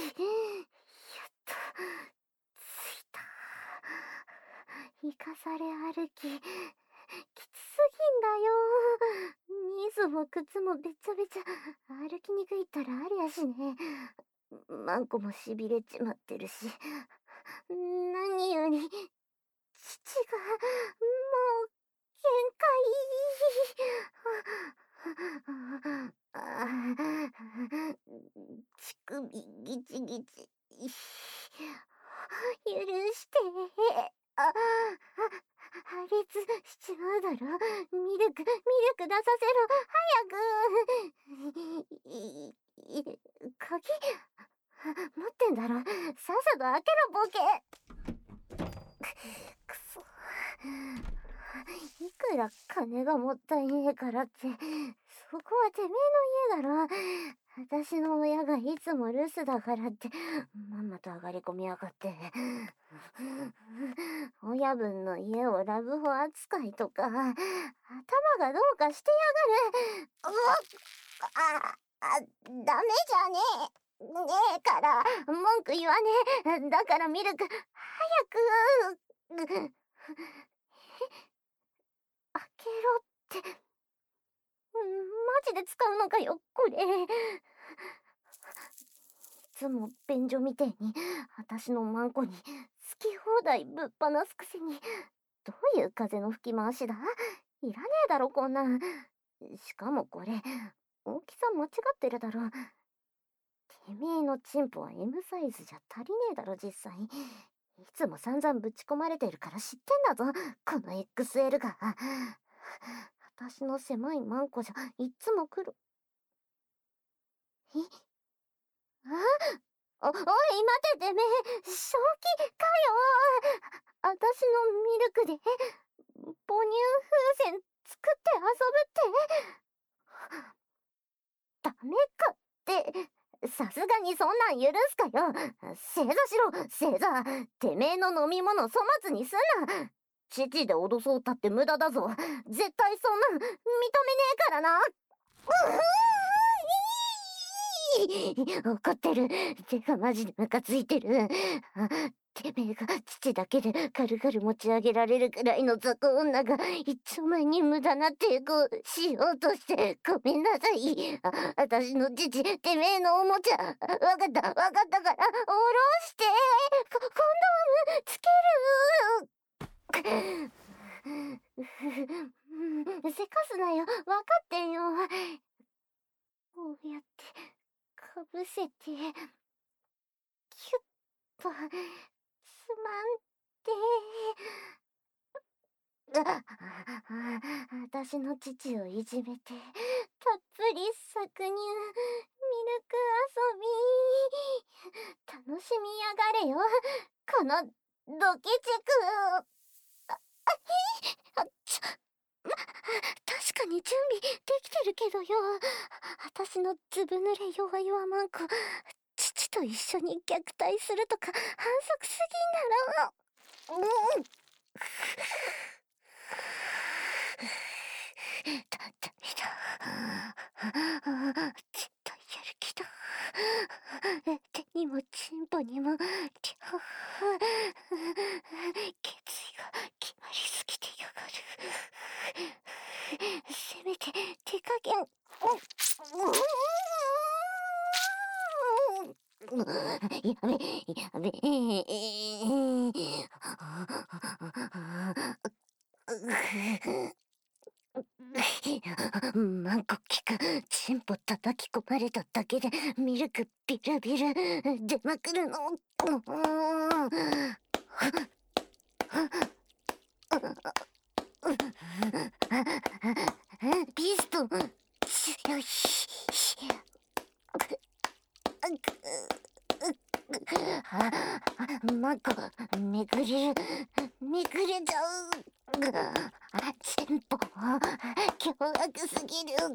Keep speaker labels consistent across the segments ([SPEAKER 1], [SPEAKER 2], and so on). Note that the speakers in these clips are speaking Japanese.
[SPEAKER 1] と、着いた。生かされ歩き、きつすぎんだよ。ニーズも靴もべちゃべちゃ、歩きにくいったらありやしね。マンコもしびれちまってるし。何より、父が、もう、限界。乳首ギチギチ。許して。破裂しちまうだろ。ミルク出させろ。早く。鍵持ってんだろ。さっさと開けろ、ボケ。くそ。いくら金がもったいねえからって、そこはてめえの家だろ。私の親がいつも留守だからって、まんまと上がり込みやがって。親分の家をラブホ扱いとか、頭がどうかしてやがる。ダメじゃねえから、文句言わねえ。だからミルク、早く。開けろって。マジで使うのかよ、これ。いつも便所みてえに、私のマンコに好き放題ぶっ放すくせに、どういう風の吹き回しだ？いらねえだろ、こんなん。しかもこれ、大きさ間違ってるだろ。てめえのチンポは M サイズじゃ足りねえだろ、実際。いつも散々ぶち込まれてるから知ってんだぞ、この XL が。私の狭いマンコじゃいつも来る。おい、待ててめえ、正気かよ。私のミルクで母乳風船作って遊ぶってダメかって。さすがにそんなん許すかよ。正座しろ、正座。てめえの飲み物粗末にすんな。父で脅そうったって無駄だぞ。絶対そんなん認めねえからな。怒ってる。てかマジでムカついてる。てめえが父だけで軽々持ち上げられるくらいの雑魚女が一丁前に無駄な抵抗しようとしてごめんなさい。私の父、てめえのおもちゃ。わかったから、下ろして。コンドームつける。せかすなよ。わかってんよ。こうやってかぶせて、キュッと、つまんで、私の父をいじめて、たっぷり搾乳、ミルク遊び、楽しみやがれよ、このドケチェク。確かに準備できてるけどよ。私のずぶ濡れ弱々マンコ、父と一緒に虐待するとか反則すぎんだろ。ダメだ。絶対やる気だ。手にもチンポにも、決意が決まりすぎてやがる。せめて手加減。やべ。マンコキくチンポ叩き込まれただけでミルクビルビル出まくるの。ピストンよし。マンコめくれちゃう。チンポ凶悪すぎる。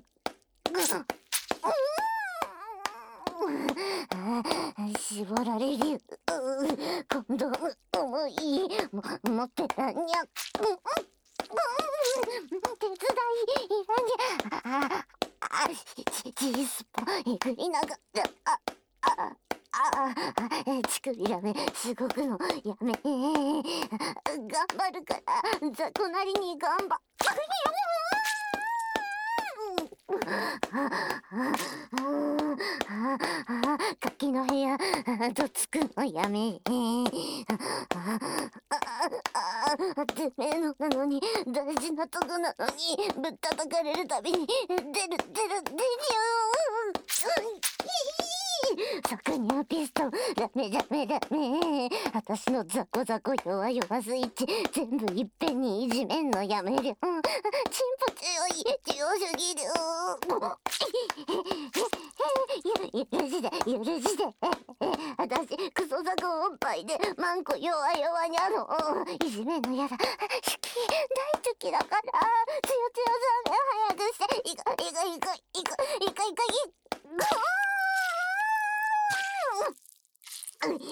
[SPEAKER 1] 絞られる。今度重い。持ってたにゃ。手伝いいらにゃ。G スポえぐりながら。 乳首ラメすごくのやめ。頑張るから雑魚なりに頑張柿の部屋どつくのやめ。てめえのなのに大事なとこなのにぶったたかれるたびに出るよ搾乳ピストンダメダメダメ。私のザコザコ弱々スイッチ全部いっぺんにいじめんのやめる。チンポ強い強すぎる。許して許して。私クソザコおっぱいでマンコ弱々にいじめんのやだ。好き大好きだから強さめ早くしていかいかいかいかいかいかい正面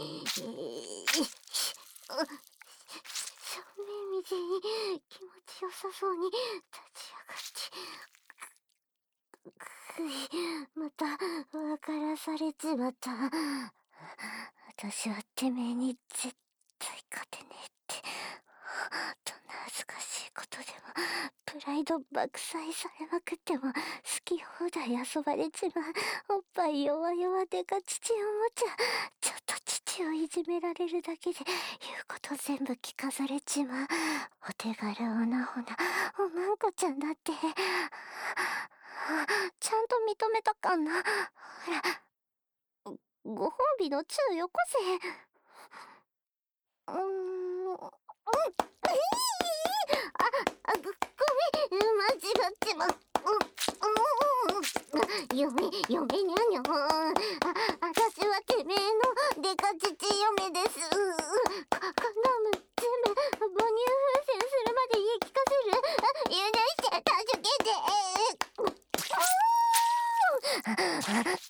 [SPEAKER 1] みじに気持ちよさそうに立ち上がってまた分からされちまった。私はてめえに絶対勝てねえって。どんな恥ずかしいことでもプライド爆砕されまくっても好き放題遊ばれちまう。おっぱい弱々でか父おもちゃちょっと父をいじめられるだけで言うこと全部聞かされちまう。お手軽おなほなおまんこちゃんだってちゃんと認めたかな。ほらご褒美のチューよこせ。ごめん、間違ってます。嫁にゃにゃ。私はてめえのデカ父嫁です。カンドーム全部母乳風船するまで言い聞かせる。許して助けて。